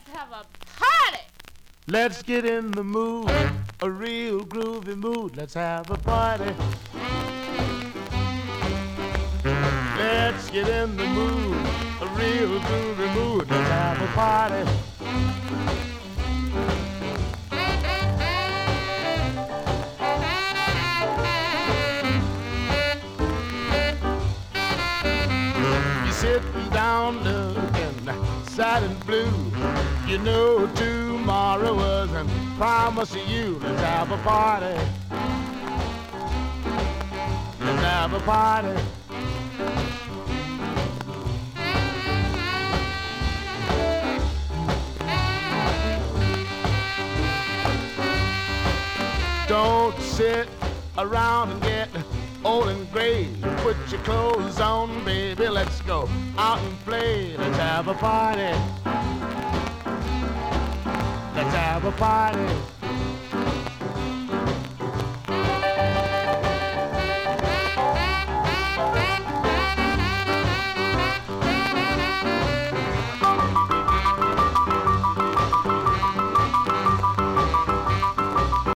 have a party. Let's get in the mood, a real groovy mood. Let's have a party. Let's get in the mood, a real groovy mood. Let's have a party. You're sitting down looking sad and blue. You know tomorrow wasn't promised to you. Let's have a party. Let's have a party. Don't sit around and get old and gray. Put your clothes on, baby. Let's go out and play. Let's have a party. Let's have a party.